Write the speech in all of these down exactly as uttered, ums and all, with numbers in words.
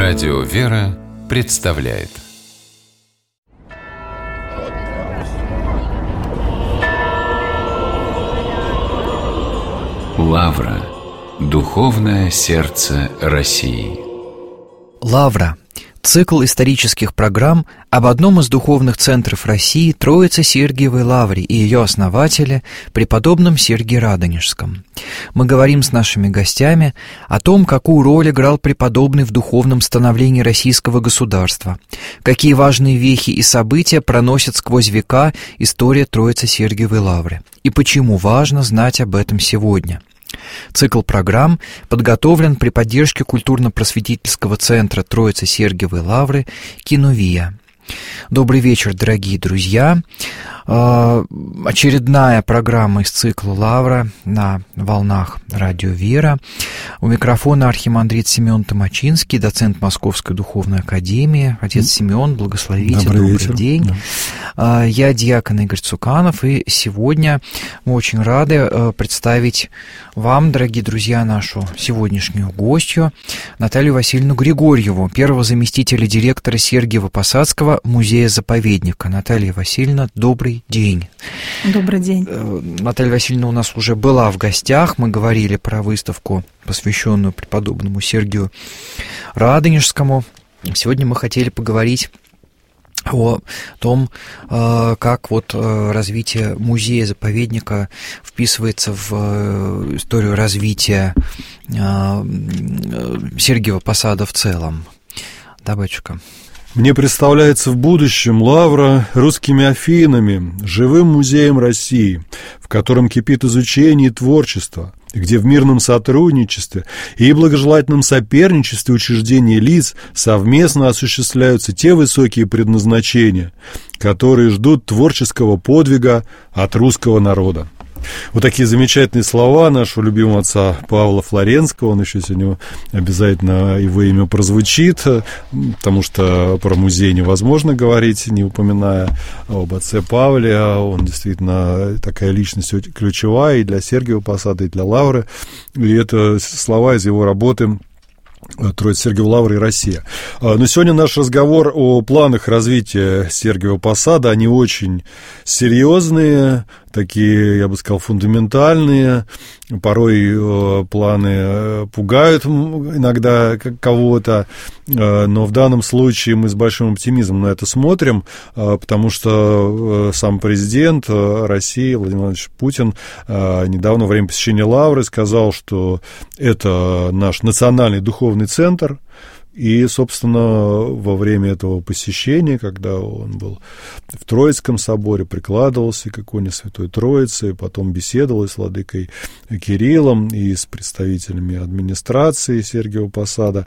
Радио «Вера» представляет. Лавра. Духовное сердце России. Лавра. Цикл исторических программ об одном из духовных центров России, Троице-Сергиевой Лавре и ее основателе, преподобном Сергии Радонежском. Мы говорим с нашими гостями о том, какую роль играл преподобный в духовном становлении российского государства, какие важные вехи и события проносят сквозь века история Троице-Сергиевой Лавры, и почему важно знать об этом сегодня. Цикл программ подготовлен при поддержке культурно-просветительского центра Троице-Сергиевой Лавры «Кинувия». Добрый вечер, дорогие друзья. Очередная программа из цикла «Лавра» на волнах Радио «Вера». У микрофона архимандрит Симеон Томачинский, доцент Московской духовной академии. Отец Симеон, благословите, добрый, добрый вечер. День. Да. Я диакон Игорь Цуканов, и сегодня мы очень рады представить вам, дорогие друзья, нашу сегодняшнюю гостью Наталью Васильевну Григорьеву, первого заместителя директора Сергиево-Посадского музея-заповедника. Наталья Васильевна, добрый день. Добрый день. Наталья Васильевна у нас уже была в гостях. Мы говорили про выставку, посвященную преподобному Сергию Радонежскому. Сегодня мы хотели поговорить о том, как вот развитие музея-заповедника вписывается в историю развития Сергиева Посада в целом. Да, батюшка? Мне представляется в будущем Лавра русскими Афинами, живым музеем России, в котором кипит изучение и творчество, где в мирном сотрудничестве и благожелательном соперничестве учреждений и лиц совместно осуществляются те высокие предназначения, которые ждут творческого подвига от русского народа. Вот такие замечательные слова нашего любимого отца Павла Флоренского. Он еще сегодня обязательно, его имя прозвучит, потому что про музей невозможно говорить, не упоминая об отце Павле. Он действительно такая личность ключевая и для Сергиева Посада, и для Лавры. И это слова из его работы Троице-Сергиевой Лавры и Россия. Но сегодня наш разговор о планах развития Сергиева Посада, они очень серьезные, такие, я бы сказал, фундаментальные. Порой э, планы пугают иногда кого-то, э, но в данном случае мы с большим оптимизмом на это смотрим, э, потому что э, сам президент России Владимир Владимирович Путин э, недавно во время посещения Лавры сказал, что это наш национальный духовный центр. И, собственно, во время этого посещения, когда он был в Троицком соборе, прикладывался к иконе Святой Троицы, потом беседовал с владыкой Кириллом и с представителями администрации Сергиева Посада,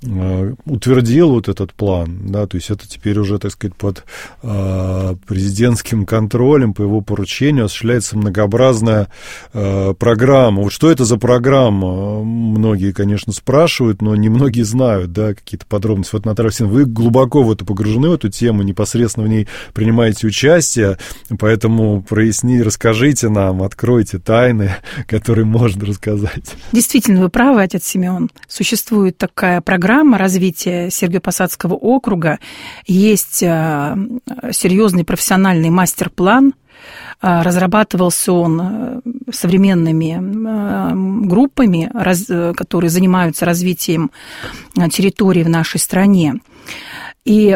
утвердил вот этот план, да, то есть это теперь уже, так сказать, под э, президентским контролем, по его поручению осуществляется многообразная э, программа. Вот что это за программа? Многие, конечно, спрашивают, но немногие знают, да, какие-то подробности. Вот, Наталья Васильевна, вы глубоко в это погружены, в эту тему, непосредственно в ней принимаете участие, поэтому проясни, расскажите нам, откройте тайны, которые можно рассказать. Действительно, вы правы, отец Симеон. Существует такая программа развития Сергиево-Посадского округа. Есть серьезный профессиональный мастер-план. Разрабатывался он современными группами, которые занимаются развитием территории в нашей стране. И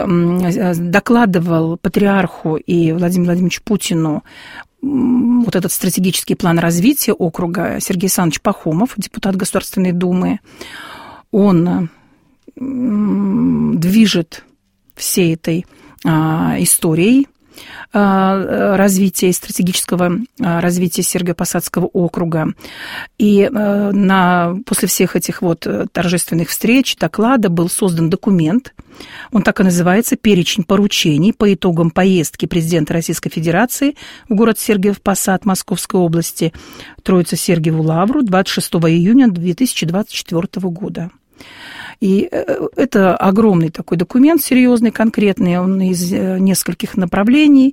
докладывал патриарху и Владимиру Владимировичу Путину вот этот стратегический план развития округа Сергей Александрович Пахомов, депутат Государственной Думы. Он движет всей этой историей развития, стратегического развития Сергиево-Посадского округа. И на, после всех этих вот торжественных встреч, доклада был создан документ. Он так и называется «Перечень поручений по итогам поездки президента Российской Федерации в город Сергиев-Посад Московской области, Троице-Сергиеву Лавру двадцать шестого июня две тысячи двадцать четвёртого года». И это огромный такой документ, серьезный, конкретный, он из нескольких направлений,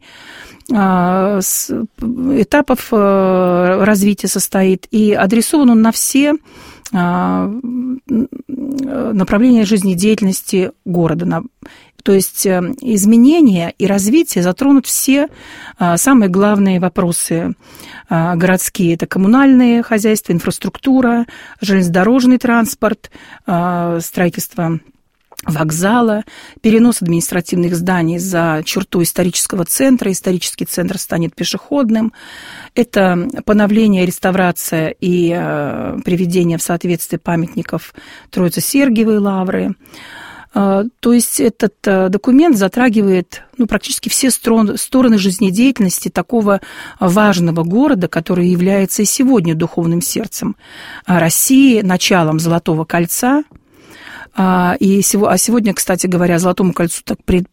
этапов развития состоит, и адресован он на все направление жизнедеятельности города. То есть изменения и развитие затронут все самые главные вопросы городские. Это коммунальные хозяйства, инфраструктура, железнодорожный транспорт, строительство вокзала, перенос административных зданий за черту исторического центра. Исторический центр станет пешеходным. Это поновление, реставрация и приведение в соответствие памятников Троице-Сергиевой лавры. То есть этот документ затрагивает ну, практически все стороны жизнедеятельности такого важного города, который является и сегодня духовным сердцем России, началом Золотого кольца. И сегодня, кстати говоря, Золотому кольцу так пред,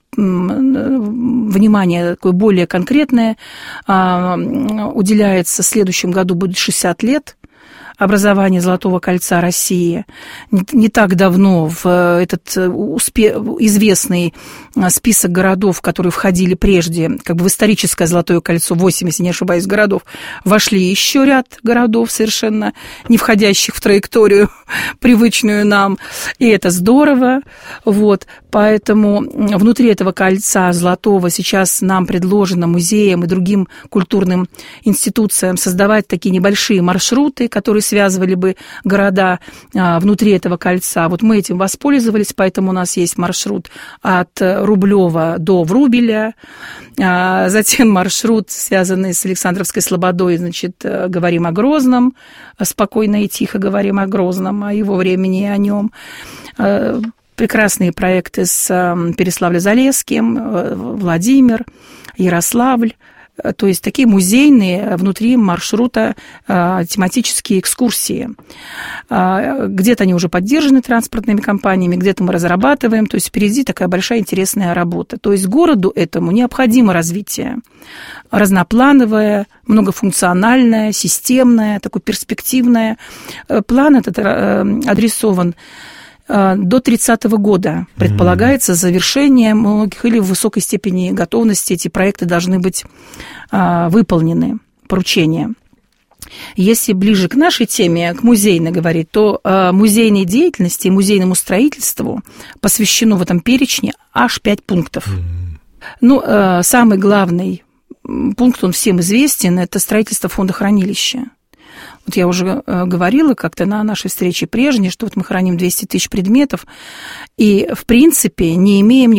внимание такое более конкретное уделяется. В следующем году будет шестьдесят лет образования Золотого кольца России. Не, не так давно в этот успе... известный список городов, которые входили прежде, как бы в историческое Золотое кольцо, восемь, если не ошибаюсь, городов, вошли еще ряд городов, совершенно не входящих в траекторию, привычную нам, и это здорово. Вот. Поэтому внутри этого кольца золотого сейчас нам предложено музеям и другим культурным институциям создавать такие небольшие маршруты, которые связывали бы города внутри этого кольца. Вот мы этим воспользовались, поэтому у нас есть маршрут от Рублева до Врубеля, затем маршрут, связанный с Александровской слободой, значит, говорим о Грозном, спокойно и тихо говорим о Грозном, о его времени и о нем. Прекрасные проекты с Переславлем-Залесским, Владимир, Ярославль. То есть такие музейные внутри маршрута тематические экскурсии. Где-то они уже поддержаны транспортными компаниями, где-то мы разрабатываем. То есть впереди такая большая интересная работа. То есть городу этому необходимо развитие. Разноплановое, многофункциональное, системное, такое перспективное. План этот адресован до тридцатого года. Предполагается завершение многих или в высокой степени готовности эти проекты должны быть а, выполнены, поручения. Если ближе к нашей теме, к музейной говорить, то а, музейной деятельности и музейному строительству посвящено в этом перечне аж пять пунктов. Ну, а, самый главный пункт, он всем известен, это строительство фондохранилища. Вот я уже говорила как-то на нашей встрече прежней, что вот мы храним двести тысяч предметов, и, в принципе, не имеем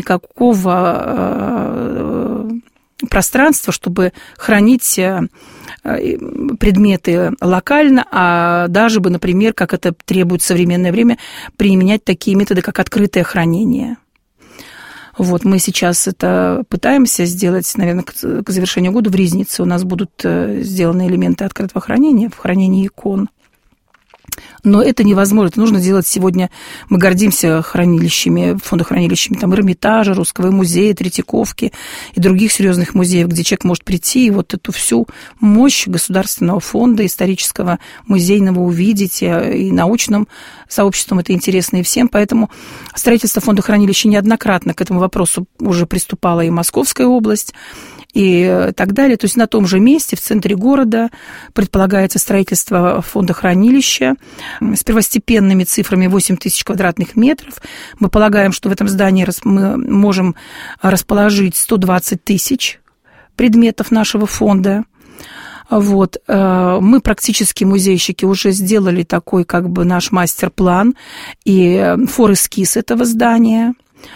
никакого пространства, чтобы хранить предметы локально, а даже бы, например, как это требует в современное время, применять такие методы, как открытое хранение. Вот мы сейчас это пытаемся сделать, наверное, к завершению года в Ризнице. У нас будут сделаны элементы открытого хранения в хранении икон. Но это невозможно, это нужно делать сегодня. Мы гордимся хранилищами, фондохранилищами там, Эрмитажа, Русского музея, Третьяковки и других серьезных музеев, где человек может прийти и вот эту всю мощь государственного фонда исторического, музейного увидеть, и научным сообществом это интересно и всем. Поэтому строительство фондохранилища неоднократно к этому вопросу уже приступала и Московская область, и так далее. То есть на том же месте, в центре города, предполагается строительство фондохранилища с первостепенными цифрами восемь тысяч квадратных метров. Мы полагаем, что в этом здании мы можем расположить сто двадцать тысяч предметов нашего фонда. Вот. Мы практически, музейщики, уже сделали такой как бы наш мастер-план и фор-эскиз этого здания.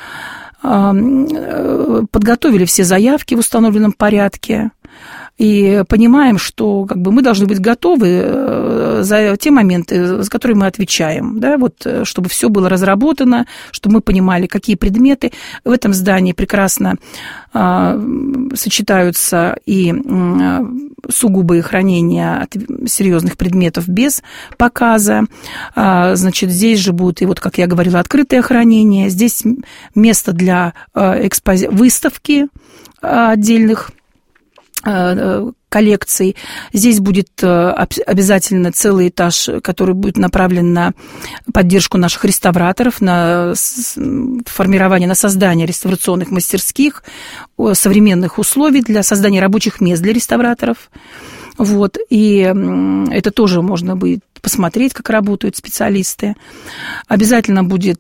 Подготовили все заявки в установленном порядке и понимаем, что как бы, мы должны быть готовы за те моменты, за которые мы отвечаем, да, вот, чтобы все было разработано, чтобы мы понимали, какие предметы. В этом здании прекрасно а, сочетаются и а, сугубые хранения от серьезных предметов без показа. А, значит, здесь же будет, и вот, как я говорила, открытое хранение, здесь место для а, экспози... выставки а, отдельных коллекций. Здесь будет обязательно целый этаж, который будет направлен на поддержку наших реставраторов, на формирование, на создание реставрационных мастерских, современных условий для создания рабочих мест для реставраторов. Вот, и это тоже можно будет посмотреть, как работают специалисты. Обязательно будет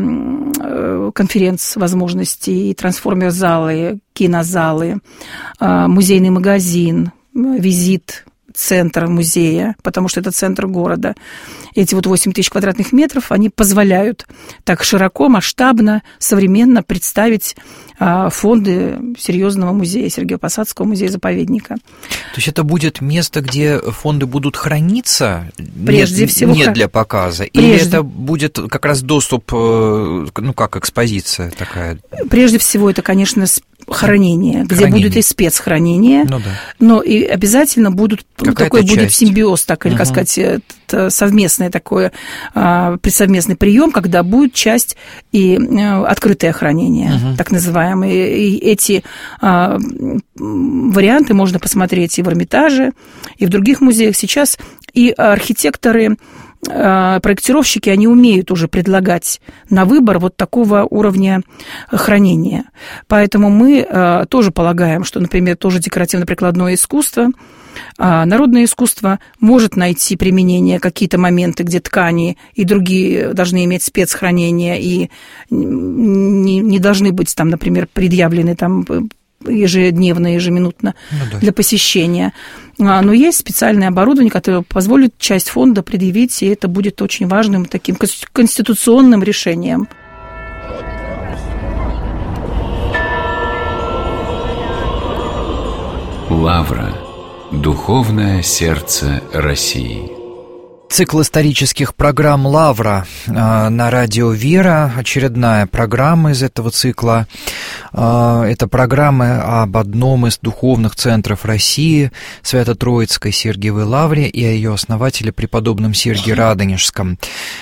конференц-возможности, и трансформер-залы, кинозалы, музейный магазин, визит, центр музея, потому что это центр города. Эти вот восемь тысяч квадратных метров, они позволяют так широко, масштабно, современно представить фонды серьезного музея, Сергиево-Посадского музея-заповедника. То есть это будет место, где фонды будут храниться? Прежде не, всего. Не для показа? Прежде. Или это будет как раз доступ, ну как экспозиция такая? Прежде всего это, конечно, хранение, где хранение. Будет и спецхранение, ну, да. но и обязательно будут, ну, такой часть. Будет симбиоз, так, или, uh-huh. как сказать, совместное такое, совместный прием, когда будет часть и открытое хранение, uh-huh. так называемое. И эти а, варианты можно посмотреть и в Эрмитаже, и в других музеях. Сейчас и архитекторы, а, проектировщики, они умеют уже предлагать на выбор вот такого уровня хранения. Поэтому мы а, тоже полагаем, что, например, тоже декоративно-прикладное искусство, а народное искусство может найти применение, какие-то моменты, где ткани и другие должны иметь спецхранение и не, не должны быть там, например, предъявлены там ежедневно, ежеминутно ну, да. для посещения. Но есть специальное оборудование, которое позволит часть фонда предъявить, и это будет очень важным таким конституционным решением. Лавра. Духовное сердце России. Цикл исторических программ «Лавра» на радио «Вера». Очередная программа из этого цикла. Это программы об одном из духовных центров России, Свято-Троицкой Сергиевой Лавре, и о ее основателе, преподобном Сергии Радонежском.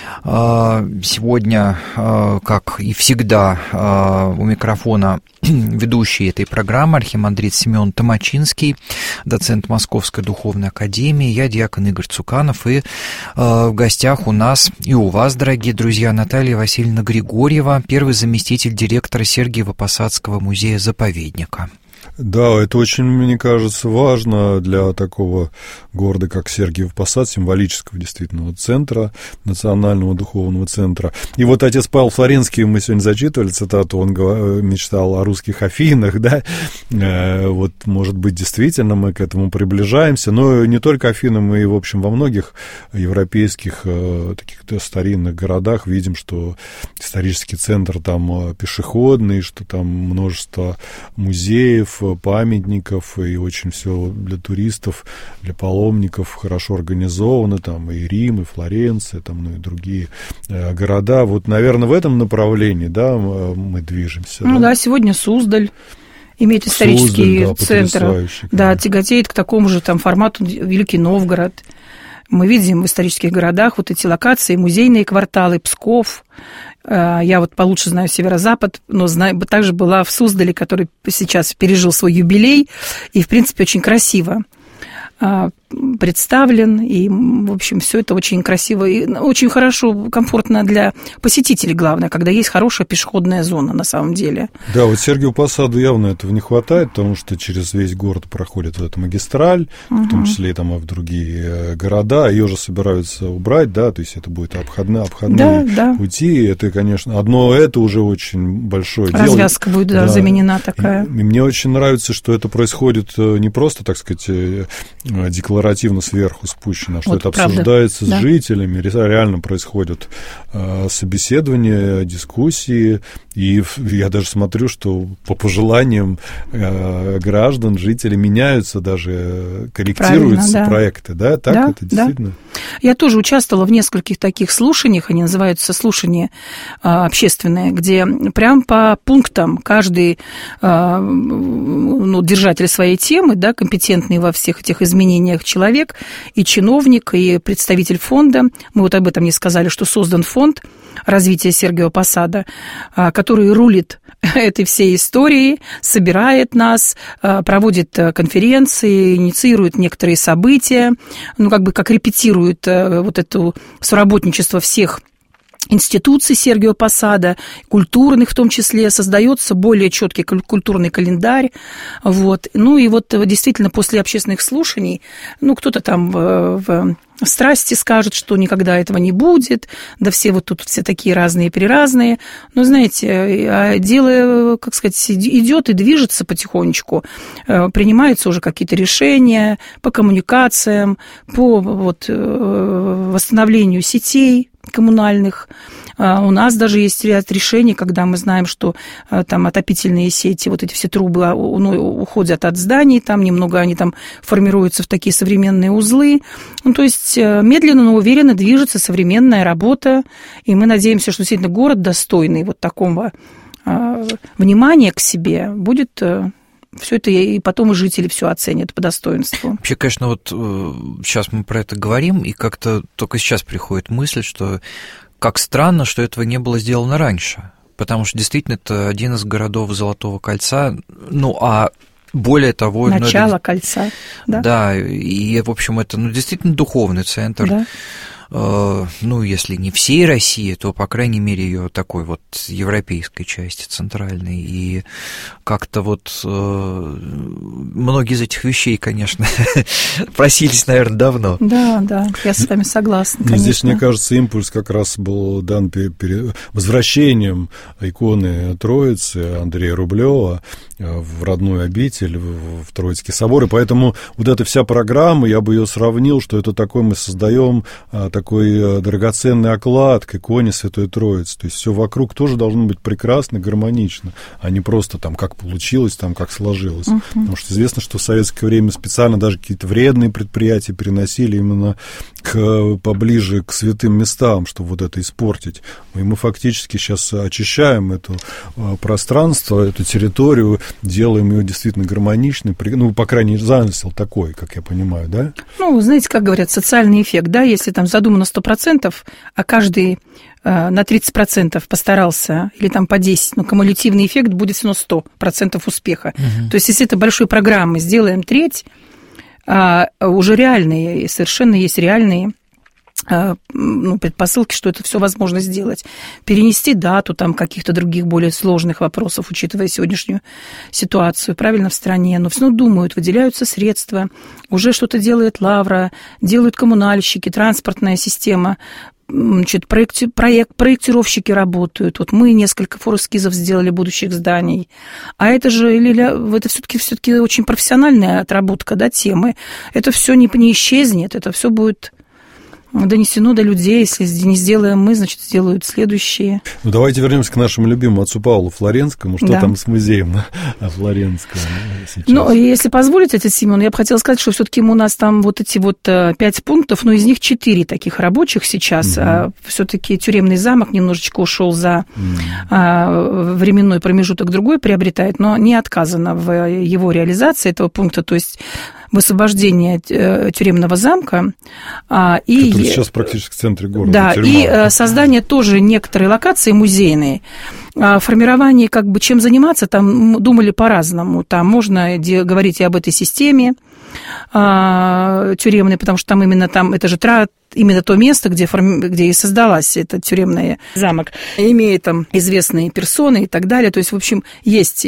Сегодня, как и всегда, у микрофона ведущий этой программы архимандрит Семен Томачинский, доцент Московской духовной академии, я диакон Игорь Цуканов, и в гостях у нас и у вас, дорогие друзья, Наталья Васильевна Григорьева, первый заместитель директора Сергиево-Посадского музея-заповедника. Да, это очень, мне кажется, важно для такого города, как Сергиев-Посад, символического действительно вот центра, национального духовного центра. И вот отец Павел Флоренский, мы сегодня зачитывали цитату, он мечтал о русских Афинах, да, вот, может быть, действительно мы к этому приближаемся, но не только Афины, мы и, в общем, во многих европейских таких старинных городах видим, что исторический центр там пешеходный, что там множество музеев, памятников, и очень все для туристов, для паломников хорошо организовано, там и Рим, и Флоренция, там, ну и другие э, города. Вот, наверное, в этом направлении, да, мы движемся. Ну да, да сегодня Суздаль имеет исторический Суздаль, да, центр, да, тяготеет к такому же там формату Великий Новгород. Мы видим в исторических городах вот эти локации, музейные кварталы, Псков. Я вот получше знаю Северо-Запад, но знаю, также была в Суздале, который сейчас пережил свой юбилей, и, в принципе, очень красиво представлен, и, в общем, все это очень красиво и очень хорошо, комфортно для посетителей, главное, когда есть хорошая пешеходная зона на самом деле. Да, вот Сергию Посаду явно этого не хватает, потому что через весь город проходит вот эта магистраль, угу. в том числе и там и в другие города, ее же собираются убрать, да, то есть это будет обходные, обходные да, да. пути, это, конечно, одно это уже очень большое Развязка дело. Развязка будет, да, да, заменена такая. И, и мне очень нравится, что это происходит не просто, так сказать, декларативно сверху спущено, что вот это правда. Обсуждается с да. жителями, реально происходят э, собеседования, дискуссии, и я даже смотрю, что по пожеланиям э, граждан, жителей меняются даже, корректируются да. проекты, да, так да, это действительно? Да. Я тоже участвовала в нескольких таких слушаниях, они называются слушания э, общественные, где прям по пунктам каждый э, ну, держатель своей темы, да, компетентный во всех этих изменениях человек, и чиновник, и представитель фонда, мы вот об этом не сказали, что создан фонд развития Сергиева Посада, который рулит этой всей историей, собирает нас, проводит конференции, инициирует некоторые события, ну, как бы как репетирует вот это соработничество всех институций Сергиева Посада, культурных в том числе, создается более четкий культурный календарь. Вот. Ну и вот действительно после общественных слушаний, ну кто-то там в, в страсти скажет, что никогда этого не будет, да все вот тут все такие разные-переразные. Но, знаете, дело, как сказать, идет и движется потихонечку, принимаются уже какие-то решения по коммуникациям, по вот, восстановлению сетей коммунальных. У нас даже есть ряд решений, когда мы знаем, что там отопительные сети, вот эти все трубы уходят от зданий, там немного они там формируются в такие современные узлы. Ну, то есть медленно, но уверенно движется современная работа, и мы надеемся, что действительно город достойный вот такого внимания к себе будет... Все это и потом и жители все оценят по достоинству. Вообще, конечно, вот сейчас мы про это говорим, и как-то только сейчас приходит мысль, что как странно, что этого не было сделано раньше, потому что действительно это один из городов Золотого кольца, ну, а более того... Начало ну, это, кольца, да? Да, и, в общем, это ну, действительно духовный центр. Да. Ну, если не всей России, то, по крайней мере, ее такой вот европейской части, центральной. И как-то вот многие из этих вещей, конечно, просились, наверное, давно. Да, да, я с вами согласна, конечно. Здесь, мне кажется, импульс как раз был дан перед возвращением иконы Троицы Андрея Рублева в родную обитель, в Троицкий собор. И поэтому вот эта вся программа, я бы ее сравнил, что это такой мы создаем такой драгоценный оклад к иконе Святой Троицы. То есть все вокруг тоже должно быть прекрасно, гармонично, а не просто там как получилось, там как сложилось. Uh-huh. Потому что известно, что в советское время специально даже какие-то вредные предприятия переносили именно к, поближе к святым местам, чтобы вот это испортить. И мы фактически сейчас очищаем это пространство, эту территорию, делаем ее действительно гармоничной, ну, по крайней мере, замысел такой, как я понимаю, да? Ну, знаете, как говорят, социальный эффект, да, если там задумано сто процентов, а каждый э, на тридцать процентов постарался, или там по десять процентов, ну, кумулятивный эффект будет все равно сто процентов успеха. Угу. То есть, если это большой программы, сделаем треть, а уже реальные, совершенно есть реальные ну, предпосылки, что это все возможно сделать. Перенести дату там каких-то других более сложных вопросов, учитывая сегодняшнюю ситуацию, правильно, в стране, но все равно думают, выделяются средства, уже что-то делает Лавра, делают коммунальщики, транспортная система, значит, проекти, проект, проектировщики работают. Вот мы несколько форэскизов сделали будущих зданий. А это же, Лиля, это все-таки все-таки очень профессиональная отработка, да, темы. Это все не, не исчезнет, это все будет донесено до людей. Если не сделаем мы, значит, сделают следующие. Ну, давайте вернемся к нашему любимому отцу Павлу Флоренскому. Что да. там с музеем Флоренского сейчас? Ну, если позволите, отец Семен, я бы хотела сказать, что все-таки у нас там вот эти вот пять пунктов, но из них четыре таких рабочих сейчас. Угу. А все-таки тюремный замок немножечко ушел за угу. временной промежуток другой, приобретает, но не отказано в его реализации этого пункта. То есть высвобождение тюремного замка. И, который сейчас практически в центре города. Да, тюрьма. И создание тоже некоторой локации музейной. Формирование, как бы, чем заниматься, там думали по-разному. Там можно говорить и об этой системе тюремной, потому что там именно там, это же тра, именно то место, где, форми, где и создалась этот тюремный замок, имеет там известные персоны и так далее. То есть, в общем, есть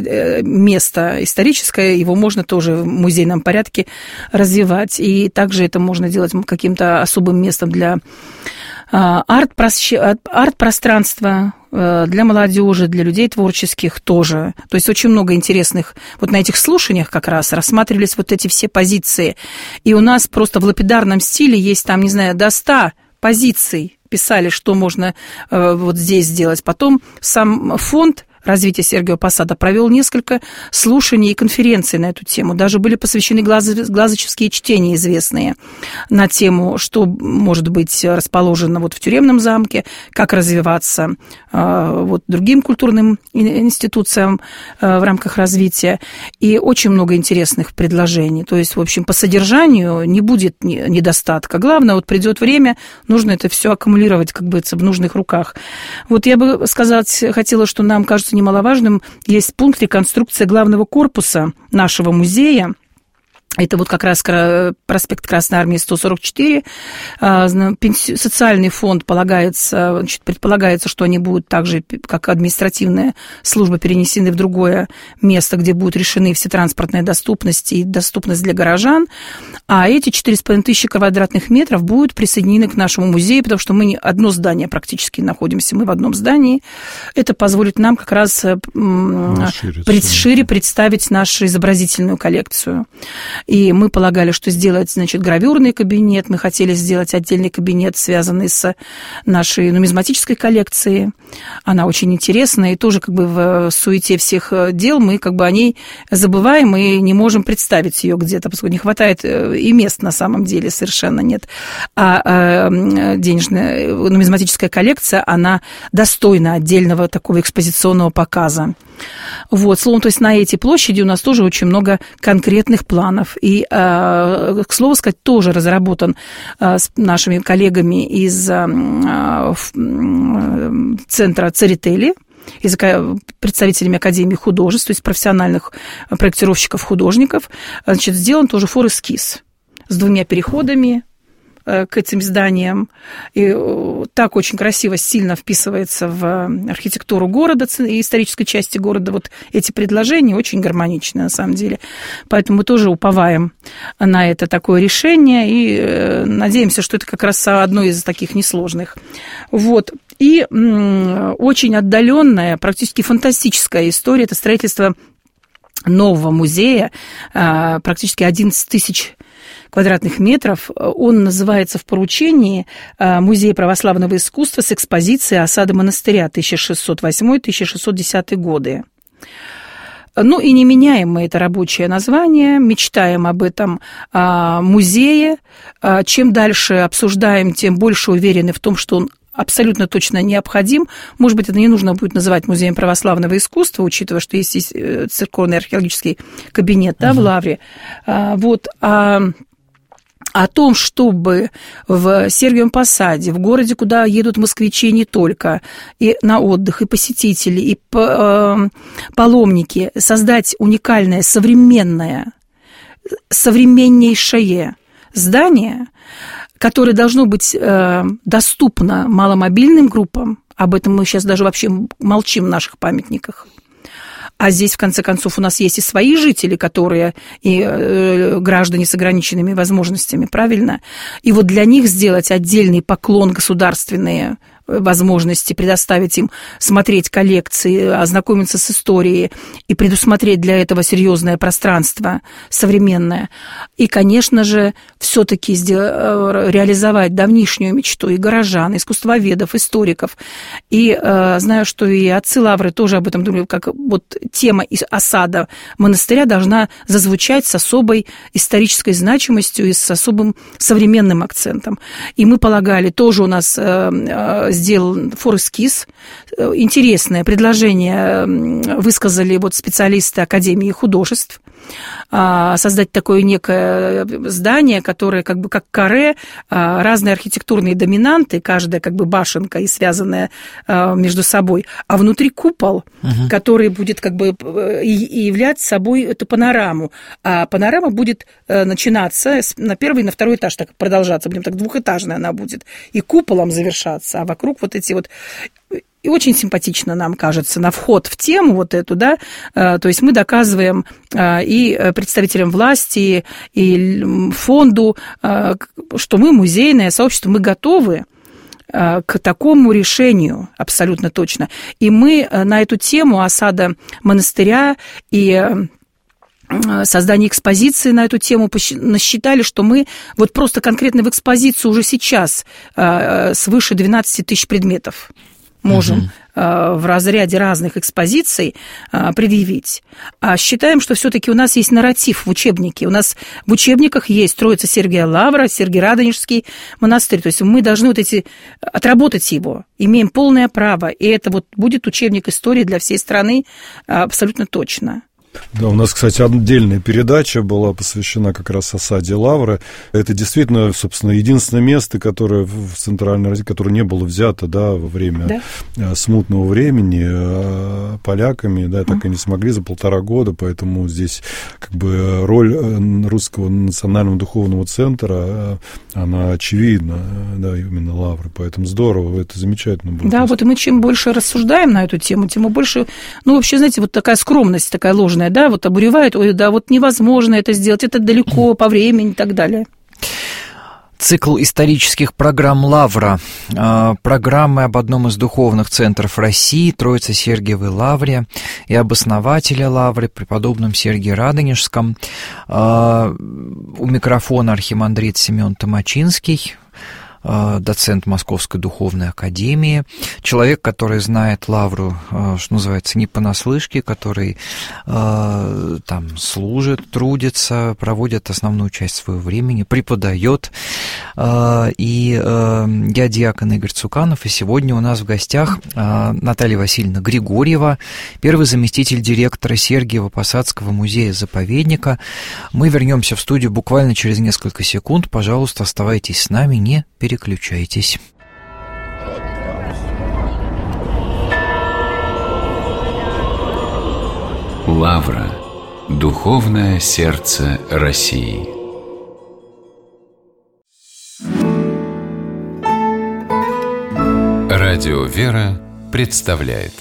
место историческое, его можно тоже в музейном порядке развивать. И также это можно делать каким-то особым местом для арт-пространства, для молодежи, для людей творческих тоже. То есть очень много интересных. Вот на этих слушаниях как раз рассматривались вот эти все позиции. И у нас просто в лапидарном стиле есть там, не знаю, до ста позиций. Писали, что можно вот здесь сделать. Потом сам фонд развития Сергиева Посада провел несколько слушаний и конференций на эту тему. Даже были посвящены глазычевские чтения известные на тему, что может быть расположено вот в тюремном замке, как развиваться вот другим культурным институциям в рамках развития. И очень много интересных предложений. То есть, в общем, по содержанию не будет недостатка. Главное, вот придет время, нужно это все аккумулировать, как бы, в нужных руках. Вот я бы сказать хотела, что нам кажется немаловажным, есть пункт реконструкции главного корпуса нашего музея. Это вот как раз проспект Красной Армии, сто сорок четыре. Социальный фонд полагается, значит, предполагается, что они будут также, как административная служба, перенесены в другое место, где будут решены все транспортные доступности и доступность для горожан. А эти четыре с половиной тысячи квадратных метров будут присоединены к нашему музею, потому что мы одно здание практически находимся, мы в одном здании. Это позволит нам как раз шире представить нашу изобразительную коллекцию. И мы полагали, что сделать, значит, гравюрный кабинет, мы хотели сделать отдельный кабинет, связанный с нашей нумизматической коллекцией. Она очень интересная, и тоже как бы в суете всех дел мы как бы о ней забываем и не можем представить ее где-то, поскольку не хватает и мест на самом деле совершенно нет. А денежная нумизматическая коллекция, она достойна отдельного такого экспозиционного показа. Вот, словом, то есть на эти площади у нас тоже очень много конкретных планов. И, к слову сказать, тоже разработан с нашими коллегами из центра Церетели, из представителями Академии художеств, то есть профессиональных проектировщиков-художников, значит, сделан тоже фор-эскиз с двумя переходами к этим зданиям. И так очень красиво, сильно вписывается в архитектуру города и исторической части города. Вот эти предложения очень гармоничны, на самом деле. Поэтому мы тоже уповаем на это такое решение и надеемся, что это как раз одно из таких несложных. Вот. И очень отдаленная, практически фантастическая история – это строительство нового музея, практически одиннадцать тысяч квадратных метров. Он называется в поручении «Музей православного искусства с экспозицией осады монастыря тысяча шестьсот восьмой — тысяча шестьсот десятый годы». Ну и не меняем мы это рабочее название, мечтаем об этом музее. Чем дальше обсуждаем, тем больше уверены в том, что он абсолютно точно необходим. Может быть, это не нужно будет называть музеем православного искусства, учитывая, что есть церковный археологический кабинет, да, uh-huh. в Лавре. Вот. А о том, чтобы в Сергиевом Посаде, в городе, куда едут москвичи не только, и на отдых, и посетители, и паломники, создать уникальное, современное, современнейшее здание, которое должно быть доступно маломобильным группам. Об этом мы сейчас даже вообще молчим в наших памятниках. А здесь, в конце концов, у нас есть и свои жители, которые и э, граждане с ограниченными возможностями, правильно? И вот для них сделать отдельный поклон государственные возможности, предоставить им смотреть коллекции, ознакомиться с историей и предусмотреть для этого серьезное пространство современное. И, конечно же, все-таки реализовать давнишнюю мечту и горожан, и искусствоведов, историков. И э, знаю, что и отцы Лавры тоже об этом думали, как вот тема осада монастыря должна зазвучать с особой исторической значимостью и с особым современным акцентом. И мы полагали, тоже у нас э, сделал фор-эскиз. Интересное предложение высказали вот специалисты Академии художеств. Создать такое некое здание, которое как бы как каре, разные архитектурные доминанты, каждая как бы башенка и связанная между собой, а внутри купол, uh-huh. который будет как бы и являть собой эту панораму. А панорама будет начинаться на первый и на второй этаж, так продолжаться, будем так, двухэтажная она будет, и куполом завершаться, а вокруг вот эти вот... И очень симпатично нам кажется на вход в тему вот эту, да, то есть мы доказываем и представителям власти, и фонду, что мы музейное сообщество, мы готовы к такому решению абсолютно точно. И мы на эту тему осада монастыря и создание экспозиции на эту тему насчитали, что мы вот просто конкретно в экспозицию уже сейчас свыше двенадцать тысяч предметов можем uh-huh. в разряде разных экспозиций предъявить. А считаем, что все-таки у нас есть нарратив в учебнике. У нас в учебниках есть Троица Сергия Лавра, Сергий Радонежский монастырь. То есть мы должны вот эти отработать его. Имеем полное право. И это вот будет учебник истории для всей страны абсолютно точно. Да, у нас, кстати, отдельная передача была посвящена как раз осаде Лавры. Это действительно, собственно, единственное место, которое в Центральной России, которое не было взято, да, во время да. смутного времени поляками, да, так и не смогли за полтора года, поэтому здесь как бы роль Русского национального духовного центра, она очевидна, да, именно Лавры, поэтому здорово, это замечательно было. Да, вот и мы чем больше рассуждаем на эту тему, тем больше, ну, вообще, знаете, вот такая скромность, такая ложная, да, вот обуревает, ой, да, вот невозможно это сделать, это далеко по времени и так далее. Цикл исторических программ «Лавра». Программы об одном из духовных центров России, Троице-Сергиевой Лавре, и об основателе Лавры, преподобном Сергии Радонежском. У микрофона архимандрит Семен Томачинский, доцент Московской духовной академии, человек, который знает Лавру, что называется, не понаслышке, который э, там служит, трудится, проводит основную часть своего времени, преподает. Э, и э, я диакон Игорь Цуканов, и сегодня у нас в гостях э, Наталья Васильевна Григорьева, первый заместитель директора Сергиево-Посадского музея-заповедника. Мы вернемся в студию буквально через несколько секунд. Пожалуйста, оставайтесь с нами, не переключайтесь. Переключайтесь. Лавра. Духовное сердце России. Радио «Вера» представляет.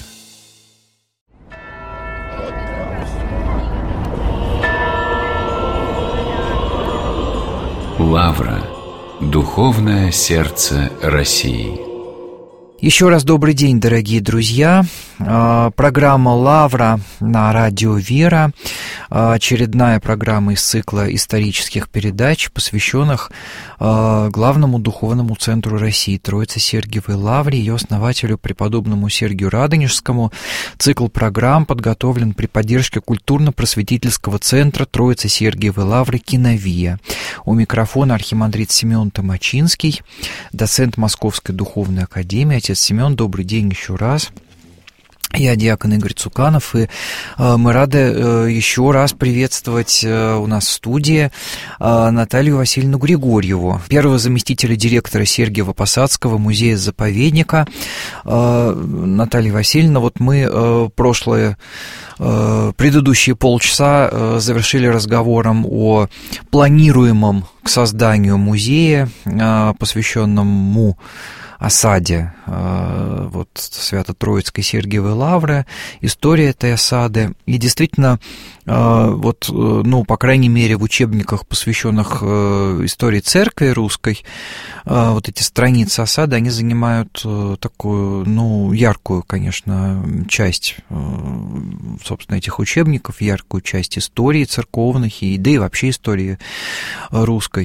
Лавра. Духовное сердце России. Еще раз добрый день, дорогие друзья. Программа «Лавра» на радио «Вера». Очередная программа из цикла исторических передач, посвященных главному духовному центру России, Троице-Сергиевой Лавре, ее основателю, преподобному Сергию Радонежскому. Цикл программ подготовлен при поддержке культурно-просветительского центра Троице-Сергиевой Лавры «Киновия». У микрофона архимандрит Семен Томачинский, доцент Московской духовной академии. Отец Семен, добрый день еще раз. Я диакон Игорь Цуканов, и э, мы рады э, еще раз приветствовать э, у нас в студии э, Наталью Васильевну Григорьеву, первого заместителя директора Сергиево-Посадского музея-заповедника. Э, Наталья Васильевна, вот мы э, прошлые, э, предыдущие полчаса э, завершили разговором о планируемом к созданию музея, э, посвященному осаде э, вот, Свято-Троицкой Сергиевой Лавры, история этой осады. И действительно, э, вот, ну, по крайней мере, в учебниках, посвященных э, истории церкви русской, э, вот эти страницы осады, они занимают э, такую, ну, яркую, конечно, часть, э, собственно, этих учебников, яркую часть истории церковных, и, да и вообще истории русской.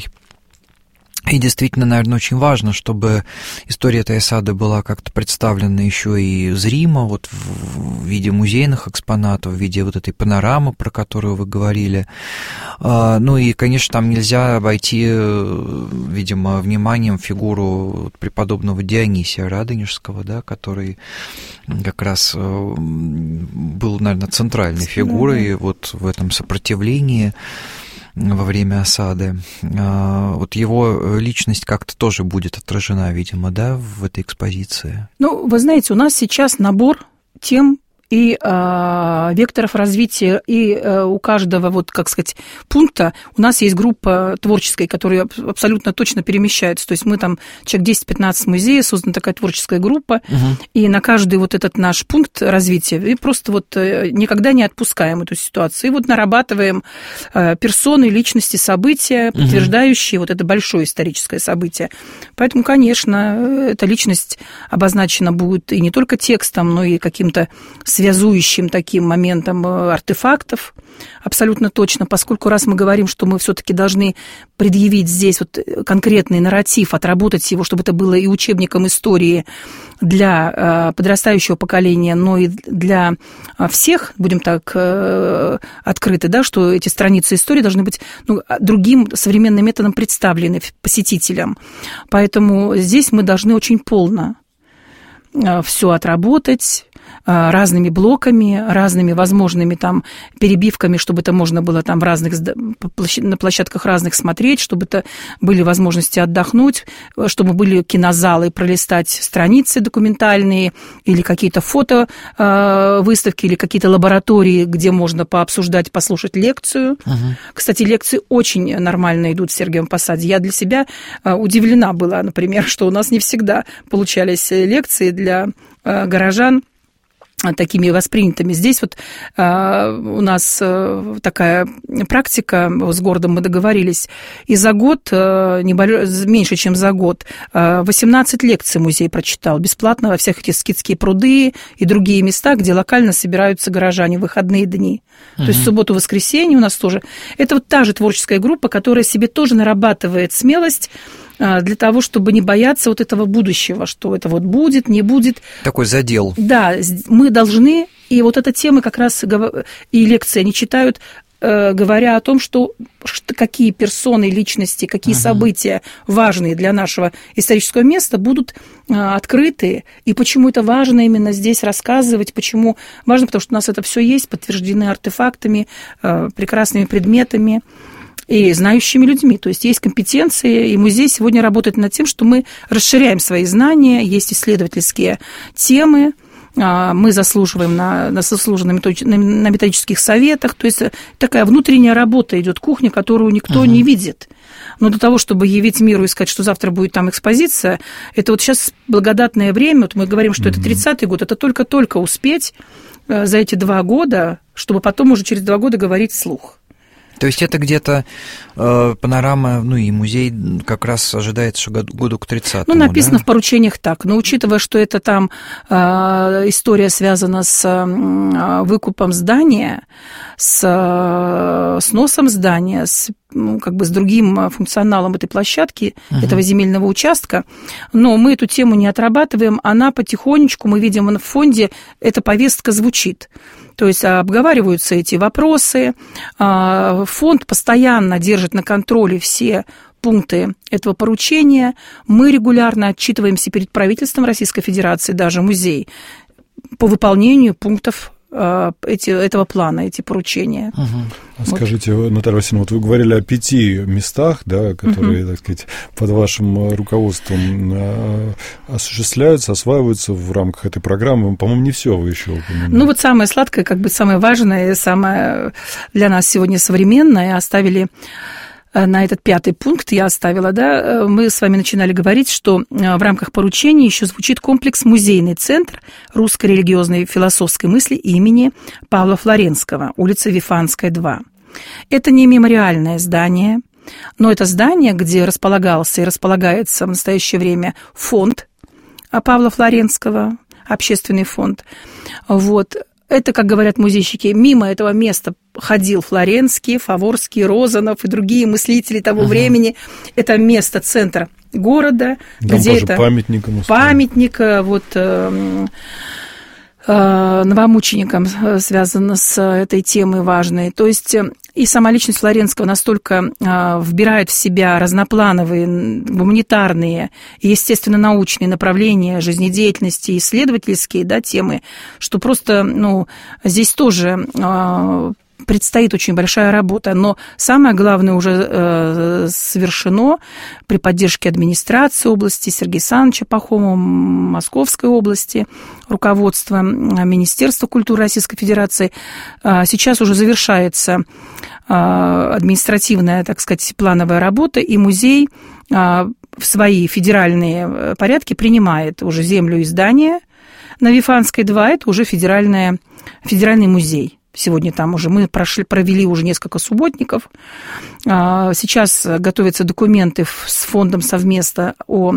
И действительно, наверное, очень важно, чтобы история этой осады была как-то представлена еще и зримо, вот в виде музейных экспонатов, в виде вот этой панорамы, про которую вы говорили. Ну и, конечно, там нельзя обойти, видимо, вниманием фигуру преподобного Дионисия Радонежского, да, который как раз был, наверное, центральной фигурой вот в этом сопротивлении во время осады. Вот его личность как-то тоже будет отражена, видимо, да, в этой экспозиции. Ну, вы знаете, у нас сейчас набор тем и э, векторов развития, и э, у каждого, вот, как сказать, пункта у нас есть группа творческая, которая абсолютно точно перемещается. То есть мы там, человек десять-пятнадцать музеев, создана такая творческая группа, угу. И на каждый вот этот наш пункт развития и просто вот э, никогда не отпускаем эту ситуацию. И вот нарабатываем э, персоны, личности, события, подтверждающие угу. вот это большое историческое событие. Поэтому, конечно, эта личность обозначена будет и не только текстом, но и каким-то связующим таким моментом артефактов, абсолютно точно, поскольку раз мы говорим, что мы все-таки должны предъявить здесь вот конкретный нарратив, отработать его, чтобы это было и учебником истории для подрастающего поколения, но и для всех, будем так открыты, да, что эти страницы истории должны быть, ну, другим современным методом представлены посетителям. Поэтому здесь мы должны очень полно все отработать, разными блоками, разными возможными там перебивками, чтобы это можно было там в разных, на площадках разных смотреть, чтобы это были возможности отдохнуть, чтобы были кинозалы, пролистать страницы документальные или какие-то фото выставки, или какие-то лаборатории, где можно пообсуждать, послушать лекцию. Uh-huh. Кстати, лекции очень нормально идут в Сергиевом Посаде. Я для себя удивлена была, например, что у нас не всегда получались лекции для горожан такими воспринятыми. Здесь вот э, у нас э, такая практика, с городом мы договорились, и за год, э, небольш... меньше, чем за год, э, восемнадцать лекций музей прочитал бесплатно во всех эти скитские пруды и другие места, где локально собираются горожане в выходные дни. Mm-hmm. То есть в субботу-воскресенье у нас тоже. Это вот та же творческая группа, которая себе тоже нарабатывает смелость для того, чтобы не бояться вот этого будущего, что это вот будет, не будет. Такой задел. Да, мы должны, и вот эта тема как раз, и лекции они читают, говоря о том, что, что какие персоны, личности, какие uh-huh. события важные для нашего исторического места будут открыты, и почему это важно именно здесь рассказывать, почему важно, потому что у нас это все есть, подтверждены артефактами, прекрасными предметами и знающими людьми. То есть есть компетенции, и музей сегодня работает над тем, что мы расширяем свои знания, есть исследовательские темы, мы заслуживаем на, на заслуженных на методических советах. То есть такая внутренняя работа идет, кухня, которую никто uh-huh. не видит. Но для того, чтобы явить миру и сказать, что завтра будет там экспозиция, это вот сейчас благодатное время, вот мы говорим, что uh-huh. это тридцатый год, это только-только успеть за эти два года, чтобы потом уже через два года говорить вслух. То есть это где-то э, панорама, ну и музей как раз ожидается, что году к тридцатому. Ну, написано да? в поручениях так, но учитывая, что это там э, история связана с э, выкупом здания, с э, сносом здания, с, ну, как бы с другим функционалом этой площадки, uh-huh. этого земельного участка, но мы эту тему не отрабатываем, она потихонечку, мы видим в фонде, эта повестка звучит. То есть обговариваются эти вопросы, фонд постоянно держит на контроле все пункты этого поручения, мы регулярно отчитываемся перед правительством Российской Федерации, даже музей, по выполнению пунктов эти, этого плана, эти поручения. Угу. Скажите, Наталья Васильевна, вот вы говорили о пяти местах, да, которые, угу. так сказать, под вашим руководством осуществляются, осваиваются в рамках этой программы. По-моему, не все вы еще упомянули. Ну, вот самое сладкое, как бы самое важное, самое для нас сегодня современное оставили. На этот пятый пункт я оставила, да, мы с вами начинали говорить, что в рамках поручения еще звучит комплекс «Музейный центр русской религиозной философской мысли» имени Павла Флоренского, улица Вифанская, два. Это не мемориальное здание, но это здание, где располагался и располагается в настоящее время фонд Павла Флоренского, общественный фонд. Вот. Это, как говорят музейщики, мимо этого места ходил Флоренский, Фаворский, Розанов и другие мыслители того uh-huh. времени. Это место, центр города, там где это памятником памятник вот, э, э, новомученикам связано с этой темой важной. То есть и сама личность Флоренского настолько э, вбирает в себя разноплановые, гуманитарные и, естественно, научные направления жизнедеятельности, исследовательские, да, темы, что просто, ну, здесь тоже э, предстоит очень большая работа. Но самое главное уже э, совершено при поддержке администрации области, Сергея Александровича Пахомова, Московской области, руководства Министерства культуры Российской Федерации. Э, сейчас уже завершается административная, так сказать, плановая работа, и музей в свои федеральные порядки принимает уже землю и здание на Вифанской, два, это уже федеральная, федеральный музей. Сегодня там уже мы прошли, провели уже несколько субботников. Сейчас готовятся документы с фондом совместно о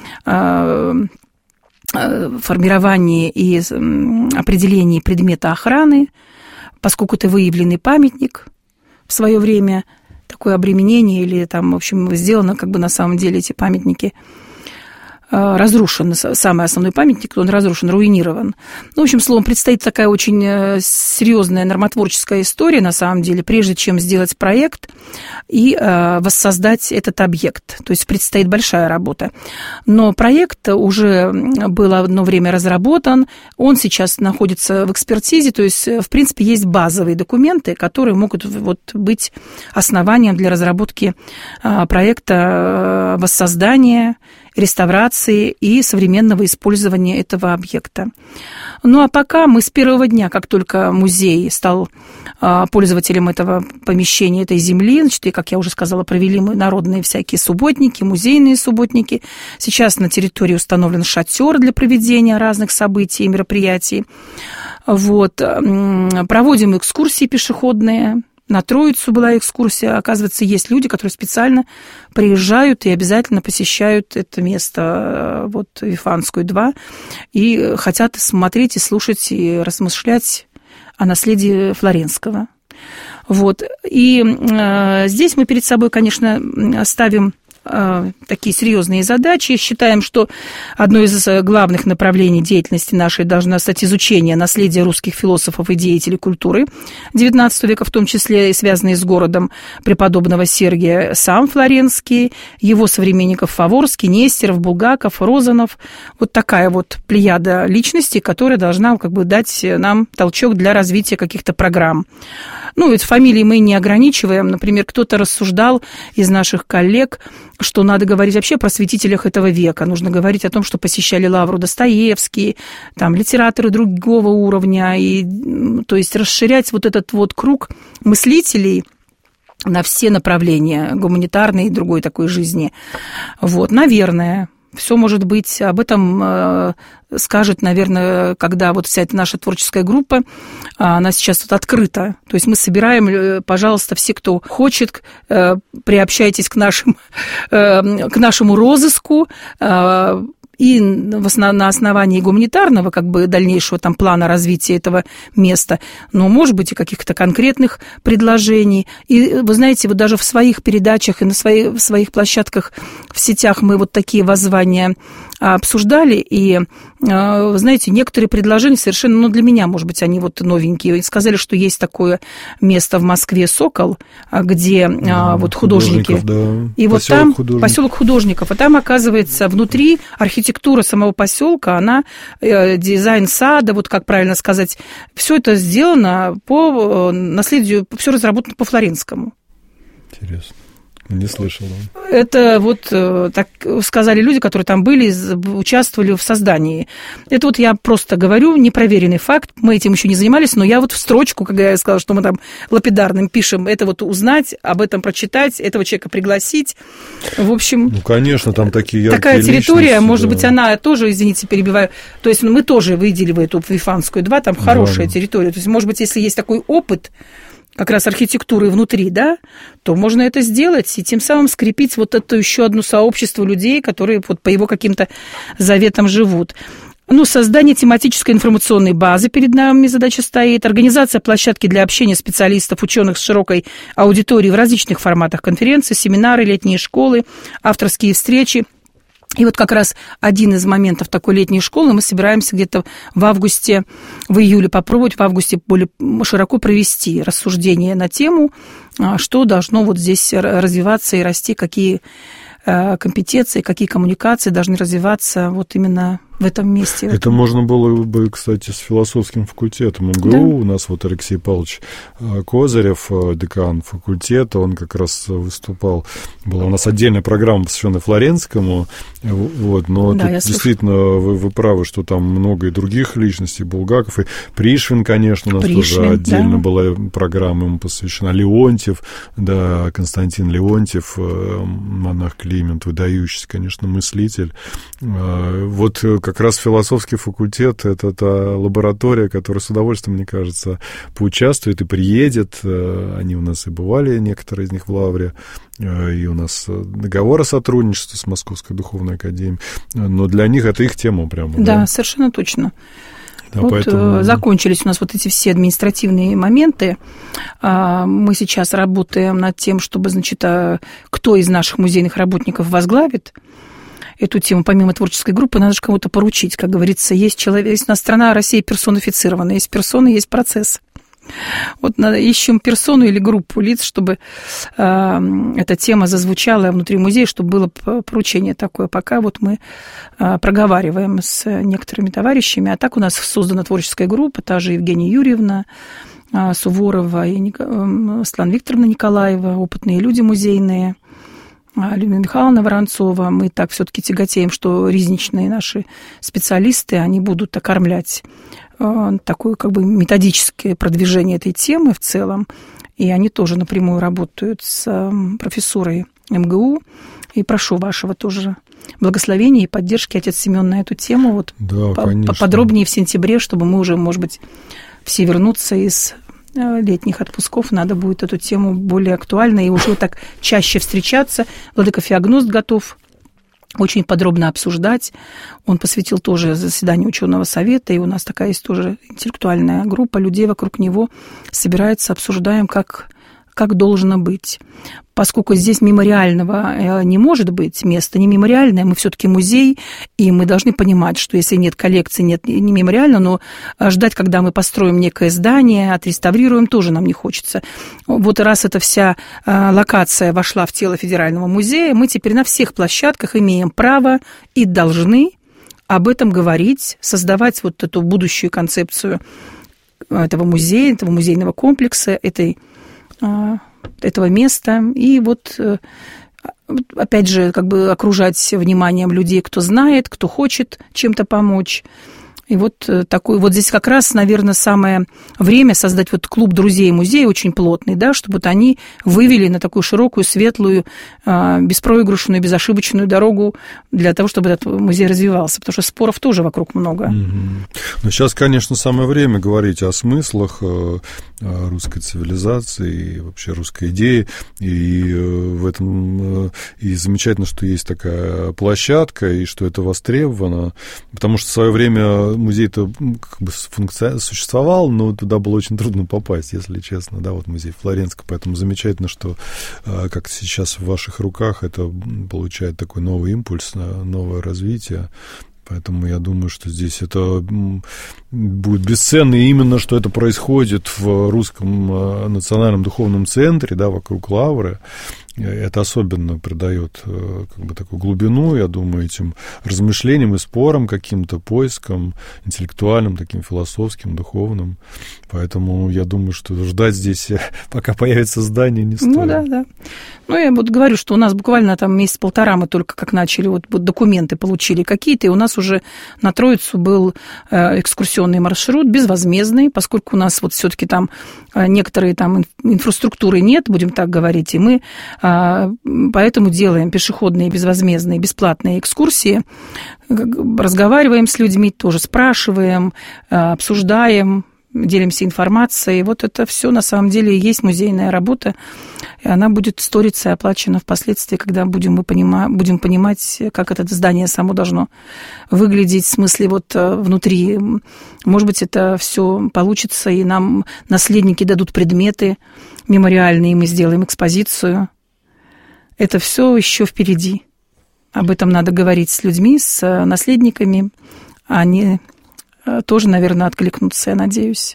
формировании и определении предмета охраны, поскольку это выявленный памятник. В свое время такое обременение или там, в общем, сделано как бы на самом деле эти памятники. разрушен, самый основной памятник, он разрушен, руинирован. Ну, в общем, словом, предстоит такая очень серьезная нормотворческая история, на самом деле, прежде чем сделать проект и воссоздать этот объект. То есть предстоит большая работа. Но проект уже был одно время разработан, он сейчас находится в экспертизе, то есть, в принципе, есть базовые документы, которые могут вот быть основанием для разработки проекта воссоздания, реставрации и современного использования этого объекта. Ну а пока мы с первого дня, как только музей стал пользователем этого помещения, этой земли, значит, и, как я уже сказала, провели мы народные всякие субботники, музейные субботники. Сейчас на территории установлен шатер для проведения разных событий и мероприятий. Вот. Проводим экскурсии пешеходные. На Троицу была экскурсия. Оказывается, есть люди, которые специально приезжают и обязательно посещают это место, вот Вифанскую два, и хотят смотреть и слушать, и размышлять о наследии Флоренского. Вот. И э, здесь мы перед собой, конечно, ставим такие серьезные задачи. Считаем, что одно из главных направлений деятельности нашей должно стать изучение наследия русских философов и деятелей культуры девятнадцатого века, в том числе и связанные с городом преподобного Сергия сам Флоренский, его современников Фаворский, Нестеров, Булгаков, Розанов. Вот такая вот плеяда личностей, которая должна как бы дать нам толчок для развития каких-то программ. Ну, ведь фамилии мы не ограничиваем. Например, кто-то рассуждал из наших коллег, что надо говорить вообще о просветителях этого века. Нужно говорить о том, что посещали Лавру Достоевский, там, литераторы другого уровня, и, то есть расширять вот этот вот круг мыслителей на все направления гуманитарной и другой такой жизни. Вот, наверное. Все может быть, об этом э, скажет, наверное, когда вот вся эта наша творческая группа, она сейчас вот открыта. То есть мы собираем, пожалуйста, все, кто хочет, э, приобщайтесь к, нашим, э, к нашему розыску, э, и на основании гуманитарного, как бы, дальнейшего там плана развития этого места, но, может быть, и каких-то конкретных предложений. И, вы знаете, вот даже в своих передачах и на своих, в своих площадках в сетях мы вот такие воззвания обсуждали, и, вы знаете, некоторые предложения совершенно, ну, для меня, может быть, они вот новенькие. Сказали, что есть такое место в Москве «Сокол», где да, вот художники. Да. И вот там поселок художников, а там, оказывается, внутри архитектура самого поселка, она, дизайн сада, вот как правильно сказать, все это сделано по наследию, все разработано по Флоренскому. Интересно. Не слышал. Это вот так сказали люди, которые там были, участвовали в создании. Это вот я просто говорю, непроверенный факт. Мы этим еще не занимались, но я вот в строчку, когда я сказала, что мы там лапидарным пишем, это вот узнать, об этом прочитать, этого человека пригласить. В общем... Ну, конечно, там такие яркие такая территория, личности, может да. быть, она тоже, извините, перебиваю, то есть мы тоже выделили эту Вифанскую два, там хорошая да. территория. То есть, может быть, если есть такой опыт, как раз архитектуры внутри, да, то можно это сделать и тем самым скрепить вот это еще одно сообщество людей, которые вот по его каким-то заветам живут. Ну, создание тематической информационной базы перед нами задача стоит, организация площадки для общения специалистов, ученых с широкой аудиторией в различных форматах конференций, семинары, летние школы, авторские встречи. И вот как раз один из моментов такой летней школы мы собираемся где-то в августе, в июле попробовать в августе более широко провести рассуждения на тему, что должно вот здесь развиваться и расти, какие компетенции, какие коммуникации должны развиваться вот именно в этом месте. Это можно было бы, кстати, с философским факультетом МГУ. Да. У нас вот Алексей Павлович Козырев, декан факультета, он как раз выступал. Была у нас отдельная программа, посвященная Флоренскому. Вот, но да, тут действительно вы, вы правы, что там много и других личностей, Булгаков, и Пришвин, конечно, у нас Пришвин, тоже отдельно да. была программа ему посвящена. Леонтьев, да, Константин Леонтьев, монах Климент, выдающийся, конечно, мыслитель. Вот как раз философский факультет – это та лаборатория, которая с удовольствием, мне кажется, поучаствует и приедет. Они у нас и бывали, некоторые из них в Лавре, и у нас договор о сотрудничестве с Московской духовной академией. Но для них это их тема прямо. Да, да? Совершенно точно. Да, вот поэтому... закончились у нас вот эти все административные моменты. Мы сейчас работаем над тем, чтобы, значит, кто из наших музейных работников возглавит эту тему, помимо творческой группы, надо же кому-то поручить. Как говорится, есть человек, есть у нас страна, Россия персонифицирована, есть персоны, есть процесс. Вот надо, ищем персону или группу лиц, чтобы э, эта тема зазвучала внутри музея, чтобы было поручение такое. Пока вот мы э, проговариваем с некоторыми товарищами, а так у нас создана творческая группа, та же Евгения Юрьевна э, Суворова и Ник... э, Светлана Викторовна Николаева, опытные люди музейные, э, Людмила Михайловна Воронцова. Мы так все-таки тяготеем, что ризничные наши специалисты, они будут окормлять такое как бы методическое продвижение этой темы в целом, и они тоже напрямую работают с профессурой эм гэ у, и прошу вашего тоже благословения и поддержки, отец Семен, на эту тему вот да, по- подробнее в сентябре, чтобы мы уже, может быть, все вернуться из летних отпусков, надо будет эту тему более актуально и уже так чаще встречаться. Владыка Феогност готов очень подробно обсуждать. Он посвятил тоже заседанию ученого совета, и у нас такая есть тоже интеллектуальная группа людей вокруг него. Собирается, обсуждаем, как, как должно быть. Поскольку здесь мемориального не может быть, место не мемориальное, мы все-таки музей, и мы должны понимать, что если нет коллекции, нет не мемориально, но ждать, когда мы построим некое здание, отреставрируем, тоже нам не хочется. Вот раз эта вся локация вошла в тело Федерального музея, мы теперь на всех площадках имеем право и должны об этом говорить, создавать вот эту будущую концепцию этого музея, этого музейного комплекса, этой этого места, и вот опять же как бы окружать вниманием людей, кто знает, кто хочет чем-то помочь. И вот такой, вот здесь как раз, наверное, самое время создать вот клуб друзей музея очень плотный, да, чтобы вот они вывели на такую широкую, светлую, беспроигрышную, безошибочную дорогу для того, чтобы этот музей развивался, потому что споров тоже вокруг много. Mm-hmm. Но сейчас, конечно, самое время говорить о смыслах русской цивилизации и вообще русской идеи, и в этом и замечательно, что есть такая площадка, и что это востребовано, потому что в свое время музей-то как бы функци... существовал, но туда было очень трудно попасть, если честно, да, вот музей Флоренского, поэтому замечательно, что как сейчас в ваших руках это получает такой новый импульс, новое развитие. Поэтому я думаю, что здесь это будет бесценно, и именно что это происходит в Русском национальном духовном центре, да, вокруг Лавры. Это особенно придает как бы такую глубину, я думаю, этим размышлениям и спорам, каким-то поискам интеллектуальным, таким философским, духовным. Поэтому я думаю, что ждать здесь, пока появится здание, не стоит. Ну да, да. Ну, я вот говорю, что у нас буквально там месяц-полтора мы только как начали, вот, вот документы получили какие-то, и у нас уже на Троицу был экскурсионный маршрут безвозмездный, поскольку у нас вот все-таки там некоторые там инфраструктуры нет, будем так говорить, и мы поэтому делаем пешеходные, безвозмездные, бесплатные экскурсии, разговариваем с людьми, тоже спрашиваем, обсуждаем, делимся информацией. Вот это все на самом деле и есть музейная работа, и она будет сториться и оплачена впоследствии, когда будем, мы понима, будем понимать, как это здание само должно выглядеть, в смысле вот внутри. Может быть, это все получится, и нам наследники дадут предметы мемориальные, и мы сделаем экспозицию. Это все еще впереди. Об этом надо говорить с людьми, с наследниками. Они тоже, наверное, откликнутся, я надеюсь.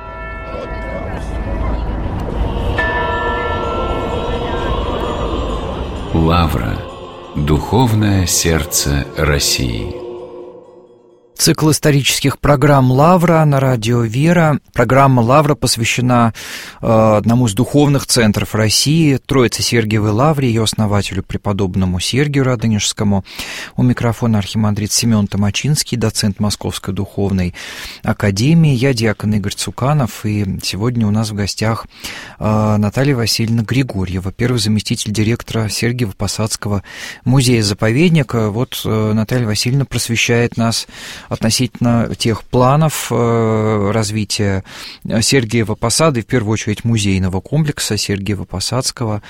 Лавра. Духовное сердце России. Цикл исторических программ «Лавра» на радио «Вера». Программа «Лавра» посвящена э, одному из духовных центров России, Троице-Сергиевой Лавре, ее основателю, преподобному Сергию Радонежскому. У микрофона архимандрит Семен Томачинский, доцент Московской духовной академии. Я диакон Игорь Цуканов, и сегодня у нас в гостях э, Наталья Васильевна Григорьева, первый заместитель директора Сергиево-Посадского музея-заповедника. Вот э, Наталья Васильевна просвещает нас относительно тех планов развития Сергиева Посада, и в первую очередь музейного комплекса Сергиево-Посадского,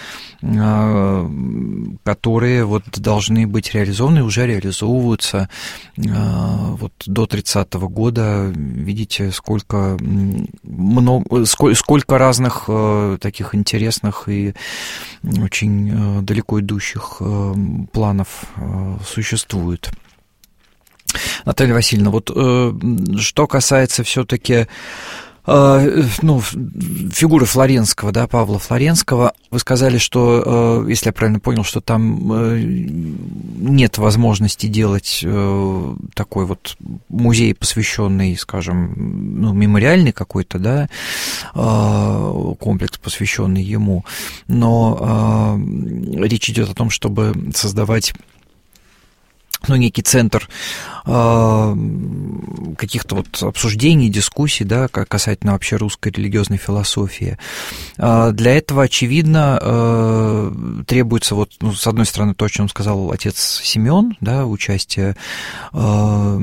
которые вот должны быть реализованы, уже реализовываются. Вот до тридцатого года, видите, сколько, много, сколько разных таких интересных и очень далеко идущих планов существует. Наталья Васильевна, вот что касается все-таки ну, фигуры Флоренского, да, Павла Флоренского, вы сказали, что, если я правильно понял, что там нет возможности делать такой вот музей, посвященный, скажем, ну, мемориальный какой-то, да, комплекс, посвященный ему, но речь идет о том, чтобы создавать, ну, некий центр э, каких-то вот обсуждений, дискуссий, да, касательно вообще русской религиозной философии. Э, для этого, очевидно, э, требуется, вот, ну, с одной стороны, то, о чем сказал отец Семен, да, участие э,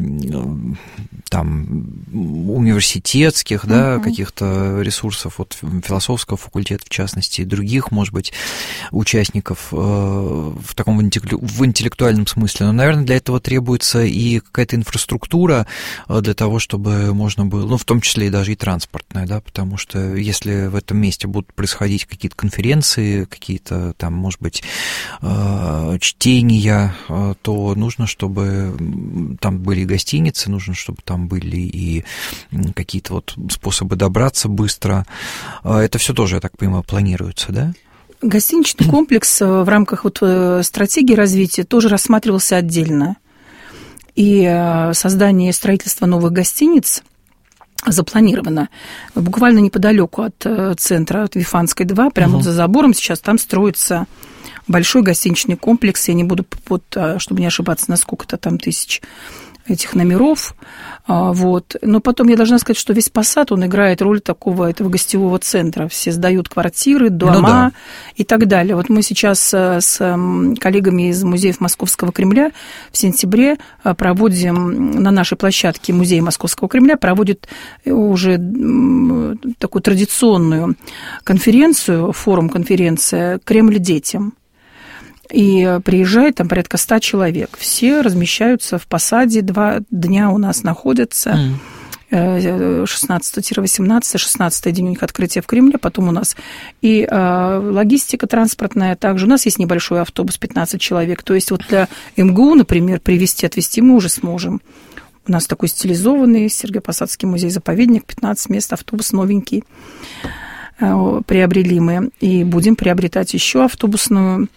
там университетских, uh-huh. да, каких-то ресурсов, вот, философского факультета, в частности, и других, может быть, участников э, в таком в интеллектуальном смысле. Но, наверное, для этого требуется и какая-то инфраструктура для того, чтобы можно было, ну, в том числе и даже и транспортная, да, потому что если в этом месте будут происходить какие-то конференции, какие-то там, может быть, чтения, то нужно, чтобы там были гостиницы, нужно, чтобы там были и какие-то вот способы добраться быстро. Это все тоже, я так понимаю, планируется, да? Гостиничный комплекс в рамках вот стратегии развития тоже рассматривался отдельно. И создание и строительство новых гостиниц запланировано буквально неподалеку от центра, от Вифанской два, прямо угу. вот за забором сейчас там строится большой гостиничный комплекс. Я не буду, вот, чтобы не ошибаться, на сколько-то там тысяч этих номеров, вот. Но потом я должна сказать, что весь Посад, он играет роль такого этого гостевого центра. Все сдают квартиры, дома ну, да. и так далее. Вот мы сейчас с коллегами из музеев Московского Кремля в сентябре проводим на нашей площадке музей Московского Кремля, проводит уже такую традиционную конференцию, форум-конференция «Кремль детям». И приезжает там порядка ста человек. Все размещаются в Посаде, два дня у нас находятся. шестнадцатого-восемнадцатого, шестнадцатый день у них открытие в Кремле, потом у нас и логистика транспортная также. У нас есть небольшой автобус, пятнадцать человек. То есть вот для эм гэ у, например, привезти, отвезти мы уже сможем. У нас такой стилизованный Сергиево-Посадский музей-заповедник, пятнадцать мест, автобус новенький приобрели мы. И будем приобретать еще автобусную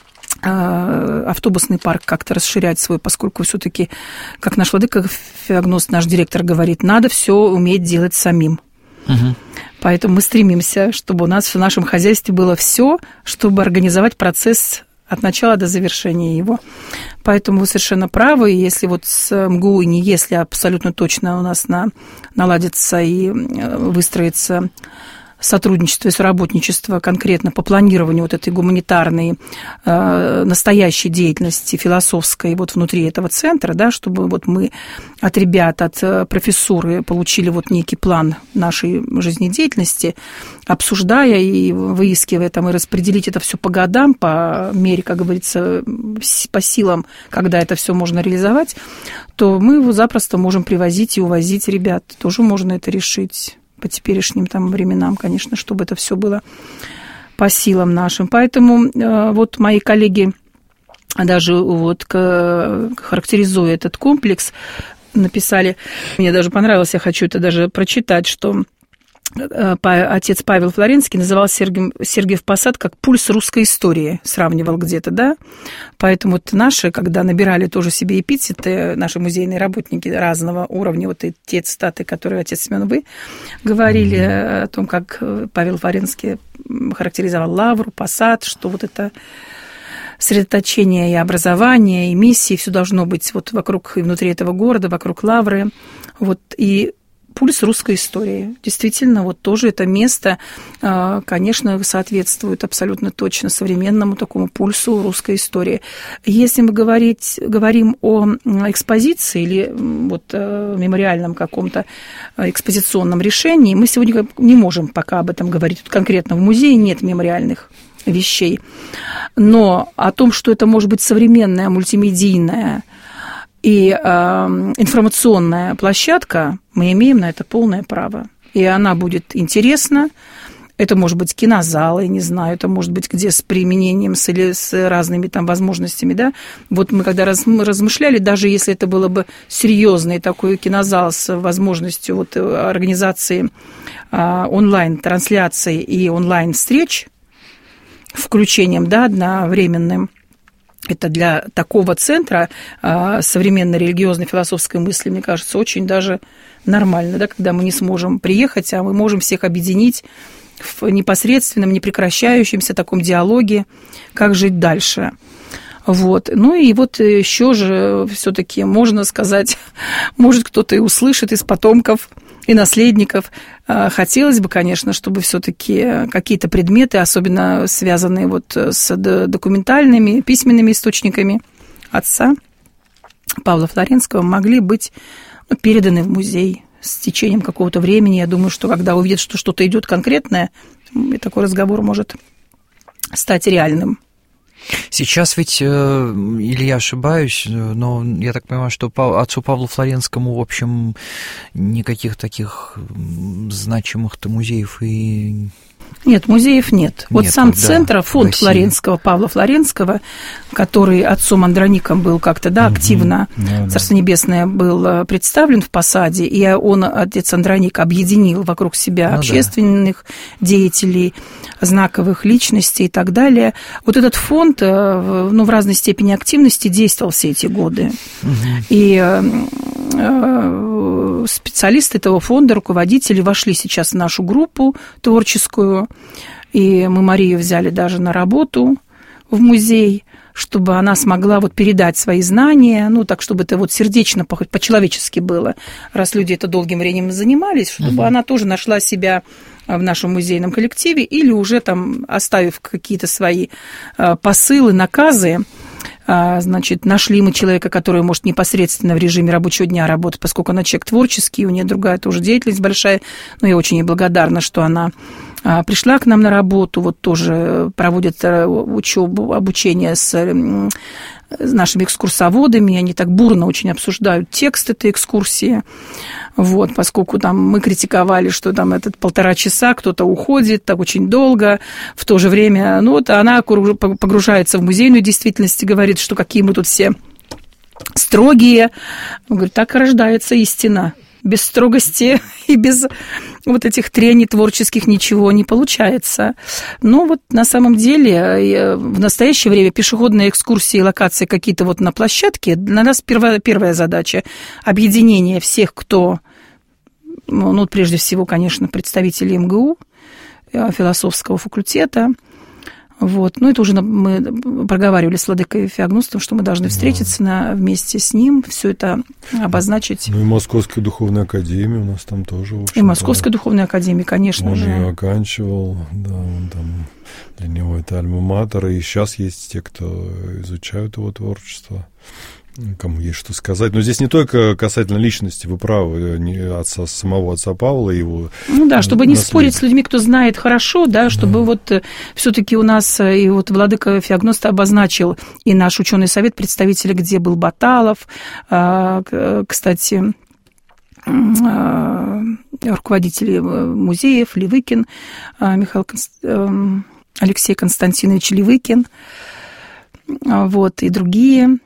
автобусный парк как-то расширять свой, поскольку все-таки, как наш владыка Феогност, наш директор, говорит, надо все уметь делать самим. Угу. Поэтому мы стремимся, чтобы у нас в нашем хозяйстве было все, чтобы организовать процесс от начала до завершения его. Поэтому вы совершенно правы. Если вот с эм гэ у, не если, а абсолютно точно у нас на, наладится и выстроится сотрудничество и соработничество конкретно по планированию вот этой гуманитарной э, настоящей деятельности философской вот внутри этого центра, да, чтобы вот мы от ребят, от профессуры получили вот некий план нашей жизнедеятельности, обсуждая и выискивая там и распределить это все по годам, по мере, как говорится, по силам, когда это все можно реализовать, то мы его запросто можем привозить и увозить ребят. Тоже можно это решить по теперешним там временам, конечно, чтобы это все было по силам нашим. Поэтому э, вот мои коллеги, даже вот к, характеризуя этот комплекс, написали, мне даже понравилось, я хочу это даже прочитать, что отец Павел Флоренский называл Сергиев Посад как пульс русской истории, сравнивал где-то, да. Поэтому вот наши, когда набирали тоже себе эпитеты, наши музейные работники разного уровня, вот и те цитаты, которые отец Семен вы говорили mm-hmm. о том, как Павел Флоренский характеризовал Лавру, Посад, что вот это сосредоточение и образование, и миссии, все должно быть вот вокруг и внутри этого города, вокруг Лавры, вот, и пульс русской истории. Действительно, вот тоже это место, конечно, соответствует абсолютно точно современному такому пульсу русской истории. Если мы говорить, говорим о экспозиции или вот мемориальном каком-то экспозиционном решении, мы сегодня не можем пока об этом говорить. Тут конкретно в музее нет мемориальных вещей. Но о том, что это может быть современная, мультимедийная и э, информационная площадка, мы имеем на это полное право. И она будет интересна. Это может быть кинозалы, не знаю, это может быть где с применением, с, или с разными там возможностями, да. Вот мы когда раз, мы размышляли, даже если это было бы серьезный такой кинозал с возможностью вот организации э, онлайн-трансляций и онлайн-встреч, включением, да, одновременным, это для такого центра э, современной религиозной философской мысли, мне кажется, очень даже нормально, да, когда мы не сможем приехать, а мы можем всех объединить в непосредственном, непрекращающемся таком диалоге, как жить дальше. Вот. Ну и вот еще же все-таки можно сказать, может, кто-то и услышит из потомков и наследников. Хотелось бы, конечно, чтобы все-таки какие-то предметы, особенно связанные вот с документальными, письменными источниками отца Павла Флоренского, могли быть переданы в музей с течением какого-то времени. Я думаю, что когда увидят, что что-то идет конкретное, и такой разговор может стать реальным. Сейчас ведь, или я ошибаюсь, но я так понимаю, что отцу Павлу Флоренскому, в общем, никаких таких значимых-то музеев и... Нет, музеев нет. Вот нет, сам да, центр, фонд Флоренского, Павла Флоренского, который отцом Андроником был как-то, да, активно, угу, да, Царство да. Небесное, был представлен в посаде, и он, отец Андроник, объединил вокруг себя ну, общественных да. деятелей, знаковых личностей и так далее. Вот этот фонд, ну, в разной степени активности действовал все эти годы. Угу. И специалисты этого фонда, руководители вошли сейчас в нашу группу творческую, и мы Марию взяли даже на работу в музей, чтобы она смогла вот передать свои знания, ну, так, чтобы это вот сердечно, по-человечески было, раз люди это долгим временем занимались, чтобы uh-huh. она тоже нашла себя в нашем музейном коллективе или уже там, оставив какие-то свои посылы, наказы, значит, нашли мы человека, который может непосредственно в режиме рабочего дня работать, поскольку она человек творческий, у нее другая тоже деятельность большая, но я очень ей благодарна, что она пришла к нам на работу, вот тоже проводит учебу, обучение с нашими экскурсоводами, они так бурно очень обсуждают текст этой экскурсии, вот, поскольку там мы критиковали, что там этот полтора часа кто-то уходит так очень долго, в то же время, ну вот она погружается в музейную действительность и говорит, что какие мы тут все строгие, он говорит, так рождается истина. Без строгости и без вот этих трений творческих ничего не получается. Но вот на самом деле в настоящее время пешеходные экскурсии и локации какие-то вот на площадке, для нас первая, первая задача – объединение всех, кто, ну, прежде всего, конечно, представители эм гэ у, философского факультета. Вот. Ну, это уже мы проговаривали с владыкой Феогностом, что мы должны встретиться на, вместе с ним, все это обозначить. Ну, и Московская духовная академия у нас там тоже. В общем, и Московская да. духовная академия, конечно он же. Он ее оканчивал, да, он там, для него это альма-матер, и сейчас есть те, кто изучают его творчество. Кому есть что сказать. Но здесь не только касательно личности, вы правы, не отца, самого отца Павла и его... Ну да, чтобы не спорить с людьми, кто знает хорошо, да, чтобы да. вот все-таки у нас и вот владыка Феогност обозначил и наш ученый совет представителей, где был Баталов, кстати, руководители музеев, Левыкин, Михаил Конст... Алексей Константинович Левыкин, вот, и другие...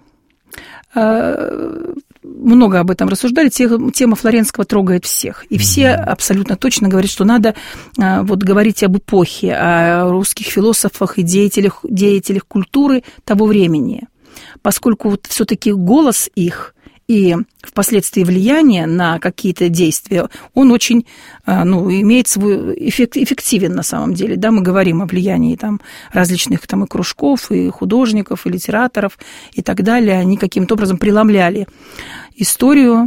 много об этом рассуждали, тема Флоренского трогает всех. И все абсолютно точно говорят, что надо вот говорить об эпохе, о русских философах и деятелях, деятелях культуры того времени. Поскольку вот все-таки голос их и впоследствии влияние на какие-то действия, он очень, ну, имеет свой эффект, эффективен на самом деле. Да, мы говорим о влиянии там, различных там, и кружков, и художников, и литераторов, и так далее. Они каким-то образом преломляли историю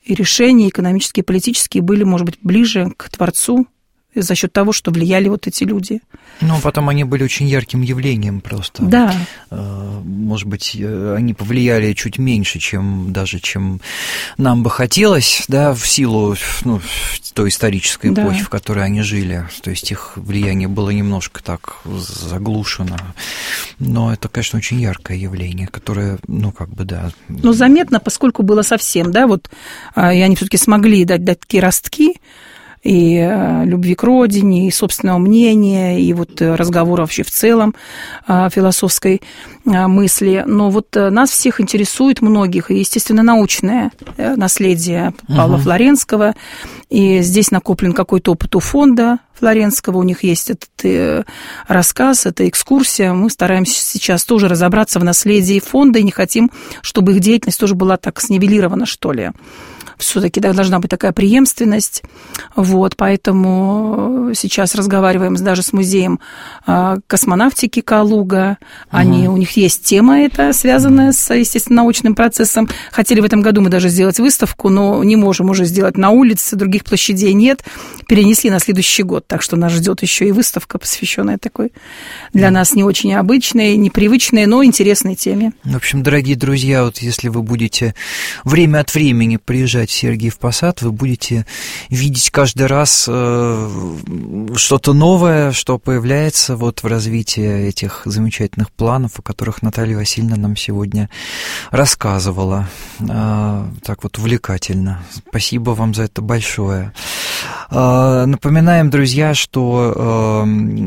и решения экономические, политические были, может быть, ближе к Творцу за счет того, что влияли вот эти люди. Ну, потом они были очень ярким явлением просто. Да. Может быть, они повлияли чуть меньше, чем даже, чем нам бы хотелось, да, в силу, ну, той исторической эпохи, да, в которой они жили. То есть их влияние было немножко так заглушено. Но это, конечно, очень яркое явление, которое, ну, как бы, да. Но заметно, поскольку было совсем, да, вот, и они все-таки смогли дать, дать такие ростки, и любви к родине, и собственного мнения, и вот разговора вообще в целом философской мысли. Но вот нас всех интересует, многих, естественно, научное наследие Павла угу. Флоренского. И здесь накоплен какой-то опыт у фонда Флоренского, у них есть этот рассказ, эта экскурсия. Мы стараемся сейчас тоже разобраться в наследии фонда и не хотим, чтобы их деятельность тоже была так снивелирована, что ли. Все-таки должна быть такая преемственность. Вот, поэтому сейчас разговариваем даже с музеем космонавтики Калуга. Они, угу. У них есть тема эта, связанная с, естественно, научным процессом. Хотели в этом году мы даже сделать выставку, но не можем уже сделать на улице, других площадей нет. Перенесли на следующий год, так что нас ждет еще и выставка, посвященная такой для угу. нас не очень обычной, непривычной, но интересной теме. В общем, дорогие друзья, вот если вы будете время от времени приезжать в Сергиев Посад, вы будете видеть каждый раз что-то новое, что появляется вот в развитии этих замечательных планов, о которых Наталья Васильевна нам сегодня рассказывала. Так вот увлекательно. Спасибо вам за это большое. Напоминаем, друзья, что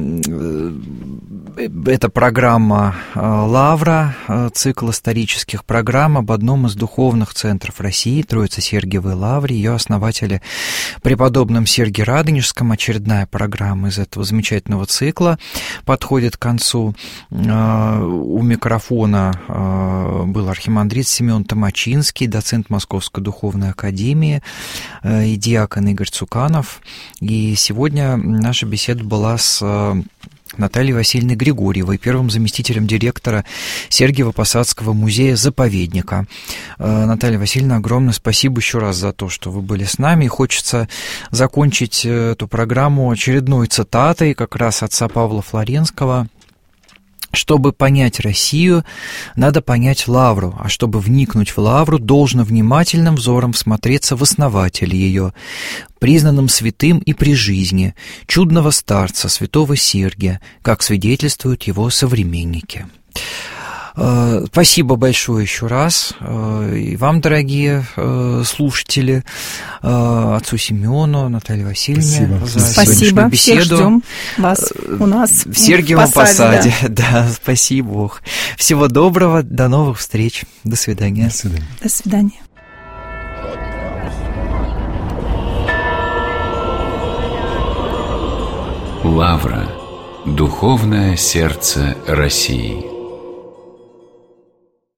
это программа «Лавра», цикл исторических программ об одном из духовных центров России, Троице-Сергиевой Лавре, ее основателе преподобном Сергии Радонежском. Очередная программа из этого замечательного цикла подходит к концу. У микрофона был архимандрит Семен Томачинский, доцент Московской духовной академии, и диакон Игорь Цуканов. И сегодня наша беседа была с Натальей Васильевной Григорьевой, первым заместителем директора Сергиево-Посадского музея-заповедника. Наталья Васильевна, огромное спасибо еще раз за то, что вы были с нами. И хочется закончить эту программу очередной цитатой как раз отца Павла Флоренского. Чтобы понять Россию, надо понять Лавру, а чтобы вникнуть в Лавру, должно внимательным взором всмотреться в основателя ее, признанным святым и при жизни, чудного старца, святого Сергия, как свидетельствуют его современники. Спасибо большое еще раз и вам, дорогие слушатели, отцу Семену, Наталье Васильевне, спасибо. За сегодняшнюю беседу. Всех ждем вас у нас в Сергиевом Посаде. Посаде. Да. Да, спасибо Бог. Всего доброго, до новых встреч. До свидания. До свидания. До свидания. Лавра. Духовное сердце России.